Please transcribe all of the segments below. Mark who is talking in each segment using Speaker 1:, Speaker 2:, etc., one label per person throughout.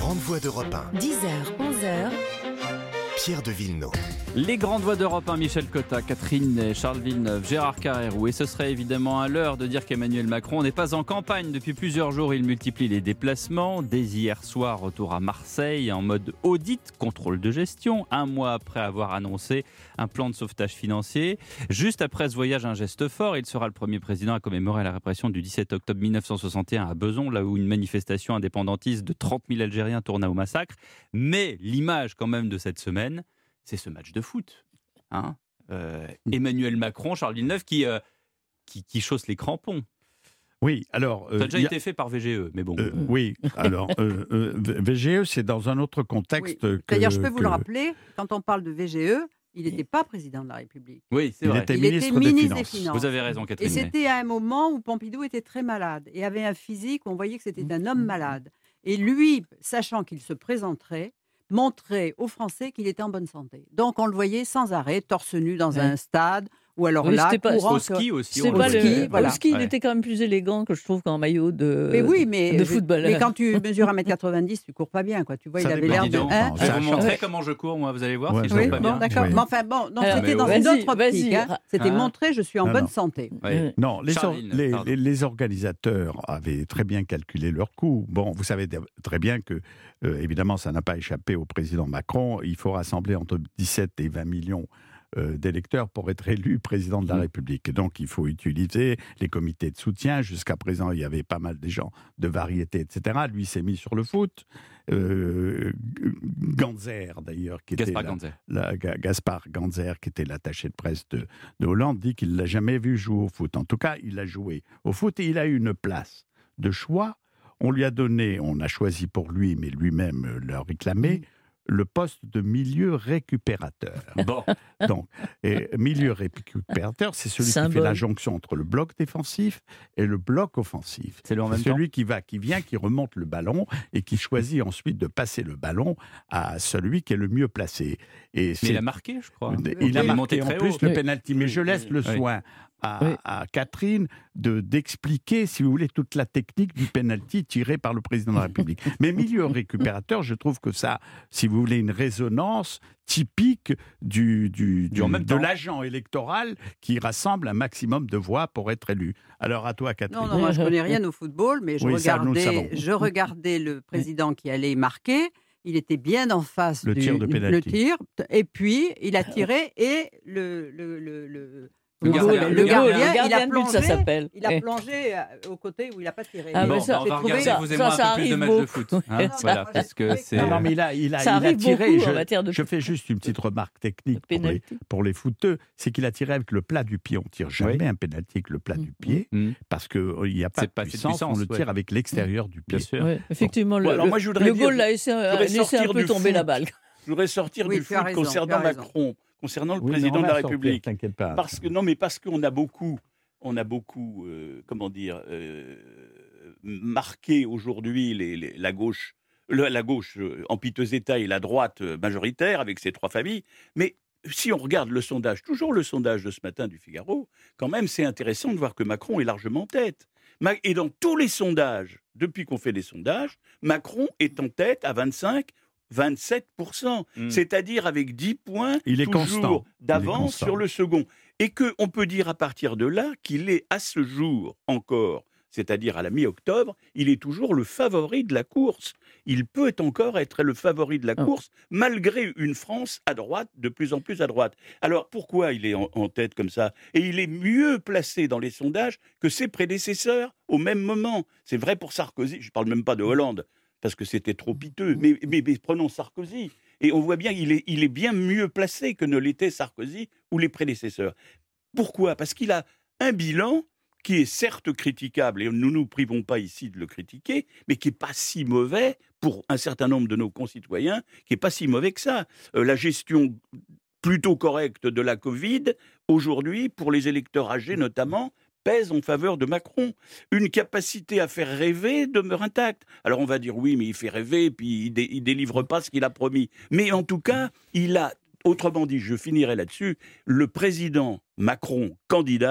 Speaker 1: grandes voix d'Europe 1.
Speaker 2: 10h, 11h.
Speaker 1: Pierre de Villeneuve.
Speaker 3: Les grandes voix d'Europe 1, Michel Cotta, Catherine Ney, Charles Villeneuve, Gérard Carrérou. Et ce serait évidemment à l'heure de dire qu'Emmanuel Macron n'est pas en campagne. Depuis plusieurs jours, il multiplie les déplacements. Dès hier soir, retour à Marseille en mode audit, contrôle de gestion. Un mois après avoir annoncé un plan de sauvetage financier. Juste après ce voyage, un geste fort. Il sera le premier président à commémorer la répression du 17 octobre 1961 à Besançon, là où une manifestation indépendantiste de 30 000 Algériens tourna au massacre. Mais l'image quand même de cette semaine, c'est ce match de foot. Emmanuel Macron, Charles Villeneuve qui chausse les crampons.
Speaker 4: Oui, alors...
Speaker 3: ça a déjà été fait par VGE, mais bon.
Speaker 4: Oui, alors, VGE, c'est dans un autre contexte.
Speaker 5: Oui. D'ailleurs, je peux vous le rappeler, quand on parle de VGE, il n'était pas président de la République.
Speaker 3: Oui, c'est vrai.
Speaker 5: Il était ministre des Finances.
Speaker 3: Vous avez raison, Catherine.
Speaker 5: Et c'était à un moment où Pompidou était très malade et avait un physique, on voyait que c'était un homme malade. Et lui, sachant qu'il se présenterait, montrer aux Français qu'il était en bonne santé. Donc on le voyait sans arrêt, torse nu dans un stade, ou alors là, courant
Speaker 3: au ski aussi.
Speaker 5: Voilà.
Speaker 6: Au ski, il était quand même plus élégant que je trouve qu'en maillot de football.
Speaker 5: Mais quand tu mesures 1m90, tu cours pas bien, quoi. Tu vois, il avait l'air de...
Speaker 3: Je vais vous montrer comment je cours, moi, vous allez voir si je cours pas bien.
Speaker 5: D'accord. Oui. Mais enfin, bon, non, c'était dans une autre optique. C'était montrer, je suis en bonne santé.
Speaker 4: Oui. Non, les organisateurs avaient très bien calculé leur coût. Bon, vous savez très bien que, évidemment, ça n'a pas échappé au président Macron. Il faut rassembler entre 17 et 20 millions d'électeurs pour être élu président de la République. Et donc, il faut utiliser les comités de soutien. Jusqu'à présent, il y avait pas mal de gens de variété, etc. Lui s'est mis sur le foot. Ganzer, d'ailleurs, qui était Gaspard Ganzer, qui était l'attaché de presse de Hollande, dit qu'il ne l'a jamais vu jouer au foot. En tout cas, il a joué au foot et il a eu une place de choix. On lui a donné, on a choisi pour lui, mais lui-même l'a réclamé, le poste de milieu récupérateur.
Speaker 3: Bon.
Speaker 4: Donc, milieu récupérateur, c'est celui qui fait la jonction entre le bloc défensif et le bloc offensif.
Speaker 3: C'est
Speaker 4: celui qui vient, qui remonte le ballon et qui choisit ensuite de passer le ballon à celui qui est le mieux placé.
Speaker 3: Mais il a marqué, je crois.
Speaker 4: Il a marqué en plus le pénalty. Mais je laisse le soin à Catherine d'expliquer, si vous voulez, toute la technique du pénalty tiré par le président de la République. Mais milieu récupérateur, je trouve que ça, si vous voulez, une résonance typique de l'agent électoral qui rassemble un maximum de voix pour être élu. Alors à toi, Catherine.
Speaker 5: Non, moi je ne connais rien au football, mais je regardais le président qui allait marquer. Il était bien en face
Speaker 4: du tir,
Speaker 5: et puis il a tiré et le
Speaker 6: gardien de but, ça s'appelle.
Speaker 5: Il a plongé au côté où il n'a pas tiré.
Speaker 3: On va regarder, vous et moi, un peu plus de matchs de foot. Voilà, parce que c'est...
Speaker 4: Non, mais il a tiré. Je fais juste une petite remarque technique pour les footeux, c'est qu'il a tiré avec le plat du pied. On ne tire jamais un pénalty avec le plat du pied, parce qu'il n'y a pas de puissance, on le tire avec l'extérieur du pied.
Speaker 6: Bien sûr. Effectivement, le goal a laissé un peu tomber la balle.
Speaker 7: Je voudrais sortir du foot concernant Macron. Concernant le président de la République,
Speaker 4: t'inquiète pas.
Speaker 7: Parce qu'on a beaucoup, marqué aujourd'hui la gauche en piteux état et la droite majoritaire avec ses trois familles. Mais si on regarde le sondage, toujours le sondage de ce matin du Figaro, quand même c'est intéressant de voir que Macron est largement en tête. Et dans tous les sondages, depuis qu'on fait des sondages, Macron est en tête à 27%, c'est-à-dire avec 10 points toujours d'avance sur le second. Et qu'on peut dire à partir de là qu'il est à ce jour encore, c'est-à-dire à la mi-octobre, il est toujours le favori de la course. Il peut encore être le favori de la course, malgré une France à droite, de plus en plus à droite. Alors pourquoi il est en tête comme ça ? Et il est mieux placé dans les sondages que ses prédécesseurs au même moment. C'est vrai pour Sarkozy, je ne parle même pas de Hollande, parce que c'était trop piteux, mais prenons Sarkozy, et on voit bien qu'il est bien mieux placé que ne l'était Sarkozy ou les prédécesseurs. Pourquoi ? Parce qu'il a un bilan qui est certes critiquable, et nous ne nous privons pas ici de le critiquer, mais qui n'est pas si mauvais pour un certain nombre de nos concitoyens, qui n'est pas si mauvais que ça. La gestion plutôt correcte de la Covid, aujourd'hui, pour les électeurs âgés notamment, pèse en faveur de Macron. Une capacité à faire rêver demeure intacte. Alors on va dire oui, mais il fait rêver, puis il délivre pas ce qu'il a promis. Mais en tout cas, il a, autrement dit, je finirai là-dessus, le président Macron, candidat,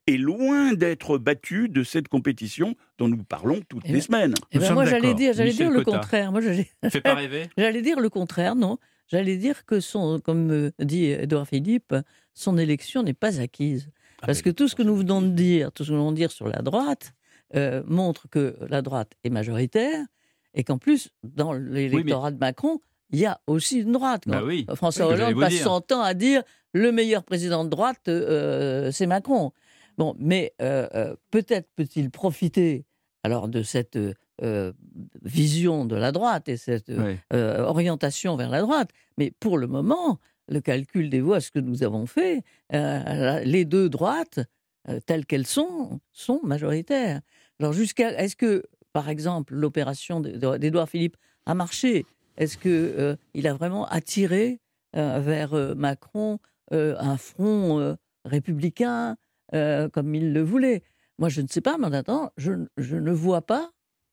Speaker 7: est loin d'être battu de cette compétition dont nous parlons toutes les semaines.
Speaker 6: Moi, j'allais dire le contraire.
Speaker 3: Fais pas rêver.
Speaker 6: J'allais dire le contraire, non. J'allais dire que comme dit Édouard Philippe, son élection n'est pas acquise. Parce que tout ce que nous venons de dire sur la droite, montre que la droite est majoritaire et qu'en plus, dans l'électorat de Macron, il y a aussi une droite. François Hollande passe son temps à dire le meilleur président de droite, c'est Macron. Bon, mais peut-être peut-il profiter alors de cette vision de la droite et cette orientation vers la droite. Mais pour le moment, le calcul des voix, ce que nous avons fait, les deux droites, telles qu'elles sont majoritaires. Alors est-ce que, par exemple, l'opération d'Édouard Philippe a marché ? Est-ce qu'il a vraiment attiré vers Macron un front républicain comme il le voulait ? Moi, je ne sais pas, mais en attendant, je ne vois pas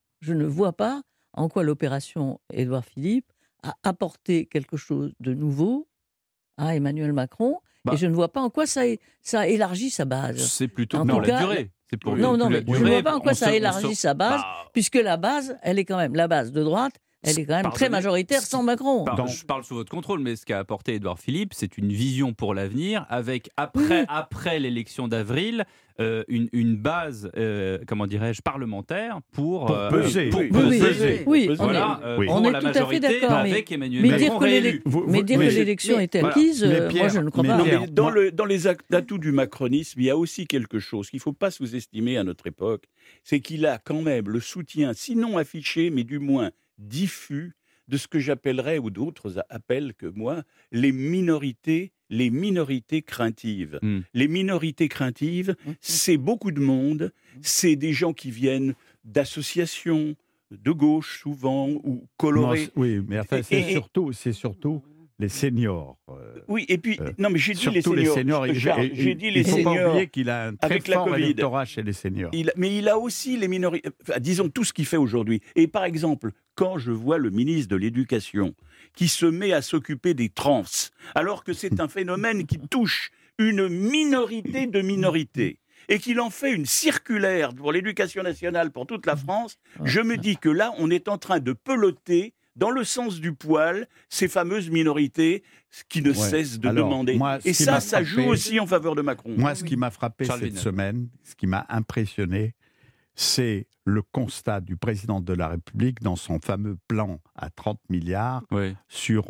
Speaker 6: en quoi l'opération Édouard Philippe a apporté quelque chose de nouveau à Emmanuel Macron, et je ne vois pas en quoi ça élargit sa base.
Speaker 3: C'est plutôt pour la durée.
Speaker 6: Je ne vois pas en quoi ça élargit sa base, puisque la base, elle est quand même la base de droite. Elle est quand même très majoritaire sans Macron.
Speaker 3: Je parle sous votre contrôle, mais ce qu'a apporté Édouard Philippe, c'est une vision pour l'avenir, avec après l'élection d'avril, une base, parlementaire pour
Speaker 4: peser.
Speaker 6: Oui,
Speaker 3: voilà,
Speaker 6: on est tout à fait d'accord.
Speaker 3: Avec Emmanuel Macron réélu.
Speaker 6: Mais dire que l'élection est acquise, moi je ne crois pas.
Speaker 7: Mais dans les atouts du macronisme, il y a aussi quelque chose qu'il ne faut pas sous-estimer à notre époque, c'est qu'il a quand même le soutien, sinon affiché, mais du moins diffus, de ce que j'appellerais, ou d'autres appellent que moi, les minorités craintives. Les minorités craintives, c'est beaucoup de monde, c'est des gens qui viennent d'associations de gauche souvent, ou colorées.
Speaker 4: Oui, mais enfin, c'est surtout les seniors.
Speaker 7: Oui, et puis, non, mais j'ai dit les seniors. J'ai dit les seniors.
Speaker 4: Il ne faut pas oublier qu'il a un très fort électorat chez les seniors.
Speaker 7: Mais il a aussi les minorités, disons tout ce qu'il fait aujourd'hui. Et par exemple, quand je vois le ministre de l'Éducation qui se met à s'occuper des trans, alors que c'est un phénomène qui touche une minorité de minorités, et qu'il en fait une circulaire pour l'éducation nationale pour toute la France, je me dis que là, on est en train de peloter dans le sens du poil, ces fameuses minorités qui ne cessent de demander. Et ça joue aussi en faveur de Macron.
Speaker 4: Moi, ce qui m'a frappé cette semaine, ce qui m'a impressionné, c'est le constat du président de la République dans son fameux plan à 30 milliards sur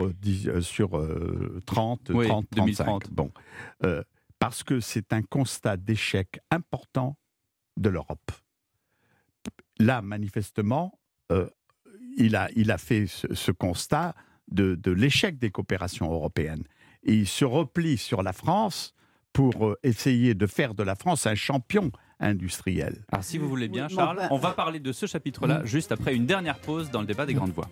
Speaker 4: 30, 35. Bon. Parce que c'est un constat d'échec important de l'Europe. Là, manifestement, il a fait ce constat de l'échec des coopérations européennes. Et il se replie sur la France pour essayer de faire de la France un champion industriel.
Speaker 3: Alors si vous voulez bien, Charles, on va parler de ce chapitre-là juste après une dernière pause dans le débat des grandes voix.